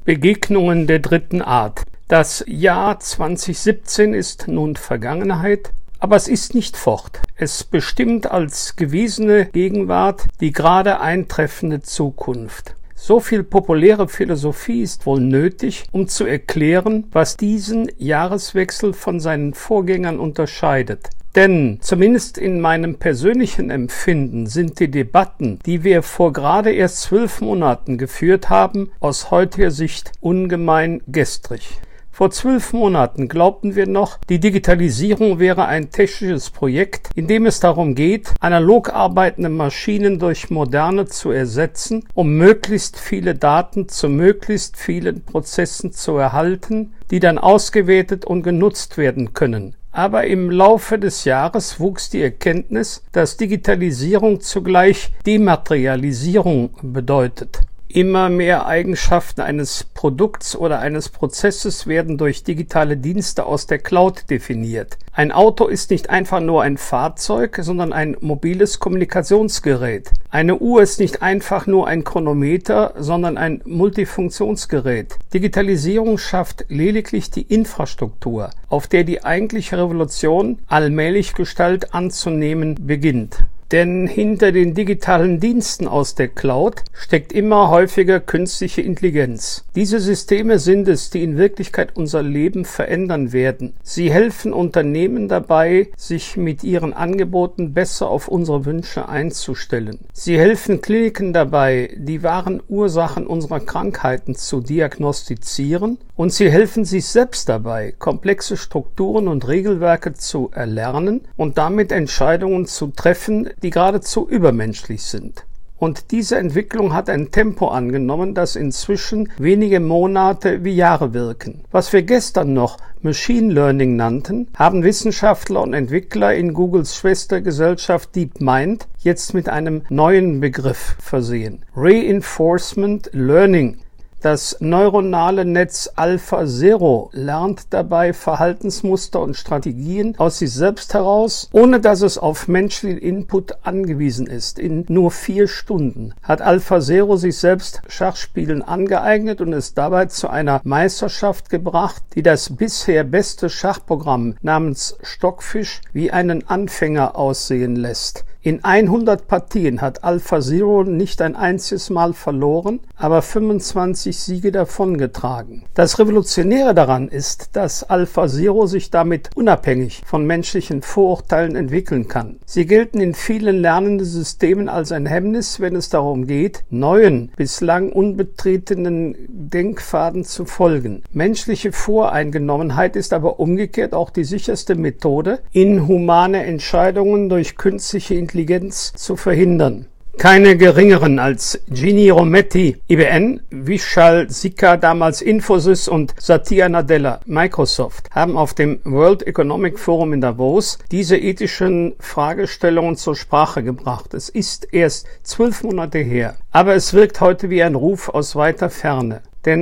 Begegnungen der dritten Art. Das Jahr 2017 ist nun Vergangenheit, aber es ist nicht fort. Es bestimmt als gewesene Gegenwart die gerade eintreffende Zukunft. So viel populäre Philosophie ist wohl nötig, um zu erklären, was diesen Jahreswechsel von seinen Vorgängern unterscheidet. Denn zumindest in meinem persönlichen Empfinden sind die Debatten, die wir vor gerade erst 12 Monaten geführt haben, aus heutiger Sicht ungemein gestrig. Vor 12 Monaten glaubten wir noch, die Digitalisierung wäre ein technisches Projekt, in dem es darum geht, analog arbeitende Maschinen durch moderne zu ersetzen, um möglichst viele Daten zu möglichst vielen Prozessen zu erhalten, die dann ausgewertet und genutzt werden können. Aber im Laufe des Jahres wuchs die Erkenntnis, dass Digitalisierung zugleich Dematerialisierung bedeutet. Immer mehr Eigenschaften eines Produkts oder eines Prozesses werden durch digitale Dienste aus der Cloud definiert. Ein Auto ist nicht einfach nur ein Fahrzeug, sondern ein mobiles Kommunikationsgerät. Eine Uhr ist nicht einfach nur ein Chronometer, sondern ein Multifunktionsgerät. Digitalisierung schafft lediglich die Infrastruktur, auf der die eigentliche Revolution allmählich Gestalt anzunehmen beginnt. Denn hinter den digitalen Diensten aus der Cloud steckt immer häufiger künstliche Intelligenz. Diese Systeme sind es, die in Wirklichkeit unser Leben verändern werden. Sie helfen Unternehmen dabei, sich mit ihren Angeboten besser auf unsere Wünsche einzustellen. Sie helfen Kliniken dabei, die wahren Ursachen unserer Krankheiten zu diagnostizieren. Und sie helfen sich selbst dabei, komplexe Strukturen und Regelwerke zu erlernen und damit Entscheidungen zu treffen, die geradezu übermenschlich sind. Und diese Entwicklung hat ein Tempo angenommen, das inzwischen wenige Monate wie Jahre wirken. Was wir gestern noch Machine Learning nannten, haben Wissenschaftler und Entwickler in Googles Schwestergesellschaft DeepMind jetzt mit einem neuen Begriff versehen: Reinforcement Learning. Das neuronale Netz AlphaZero lernt dabei Verhaltensmuster und Strategien aus sich selbst heraus, ohne dass es auf menschlichen Input angewiesen ist. In nur 4 Stunden hat AlphaZero sich selbst Schachspielen angeeignet und es dabei zu einer Meisterschaft gebracht, die das bisher beste Schachprogramm namens Stockfish wie einen Anfänger aussehen lässt. In 100 Partien hat AlphaZero nicht ein einziges Mal verloren, aber 25 Siege davongetragen. Das Revolutionäre daran ist, dass AlphaZero sich damit unabhängig von menschlichen Vorurteilen entwickeln kann. Sie gelten in vielen lernenden Systemen als ein Hemmnis, wenn es darum geht, neuen, bislang unbetretenen Denkpfaden zu folgen. Menschliche Voreingenommenheit ist aber umgekehrt auch die sicherste Methode, inhumane Entscheidungen durch künstliche Intelligenz zu verhindern. Keine geringeren als Ginni Rometty, IBM, Vishal Sikka, damals Infosys, und Satya Nadella, Microsoft, haben auf dem World Economic Forum in Davos diese ethischen Fragestellungen zur Sprache gebracht. Es ist erst 12 Monate her, aber es wirkt heute wie ein Ruf aus weiter Ferne. Denn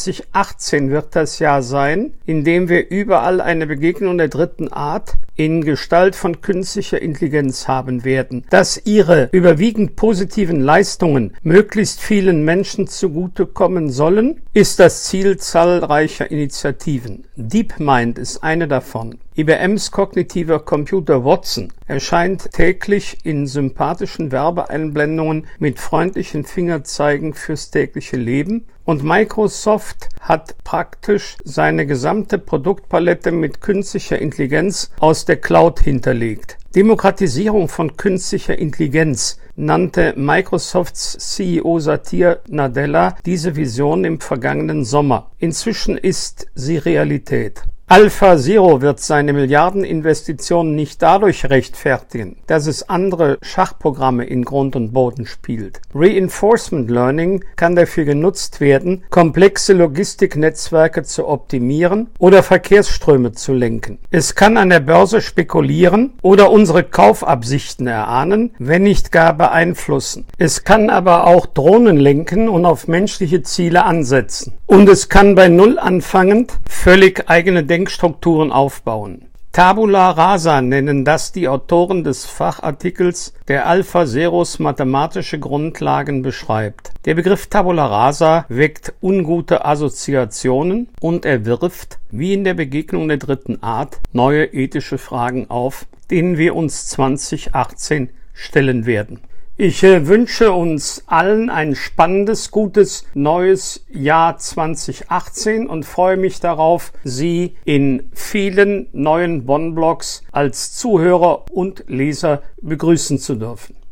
2018 wird das Jahr sein, in dem wir überall eine Begegnung der dritten Art in Gestalt von künstlicher Intelligenz haben werden. Dass ihre überwiegend positiven Leistungen möglichst vielen Menschen zugutekommen sollen, ist das Ziel zahlreicher Initiativen. DeepMind ist eine davon. IBMs kognitiver Computer Watson erscheint täglich in sympathischen Werbeeinblendungen mit freundlichen Fingerzeigen fürs tägliche Leben. Und Microsoft hat praktisch seine gesamte Produktpalette mit künstlicher Intelligenz aus der Cloud hinterlegt. Demokratisierung von künstlicher Intelligenz nannte Microsofts CEO Satya Nadella diese Vision im vergangenen Sommer. Inzwischen ist sie Realität. AlphaZero wird seine Milliardeninvestitionen nicht dadurch rechtfertigen, dass es andere Schachprogramme in Grund und Boden spielt. Reinforcement Learning kann dafür genutzt werden, komplexe Logistiknetzwerke zu optimieren oder Verkehrsströme zu lenken. Es kann an der Börse spekulieren oder unsere Kaufabsichten erahnen, wenn nicht gar beeinflussen. Es kann aber auch Drohnen lenken und auf menschliche Ziele ansetzen. Und es kann bei Null anfangend völlig eigene Denkstrukturen aufbauen. Tabula rasa nennen das die Autoren des Fachartikels, der AlphaZeros mathematische Grundlagen beschreibt. Der Begriff Tabula rasa weckt ungute Assoziationen und er wirft, wie in der Begegnung der dritten Art, neue ethische Fragen auf, denen wir uns 2018 stellen werden. Ich wünsche uns allen ein spannendes, gutes, neues Jahr 2018 und freue mich darauf, Sie in vielen neuen Bonn-Blogs als Zuhörer und Leser begrüßen zu dürfen.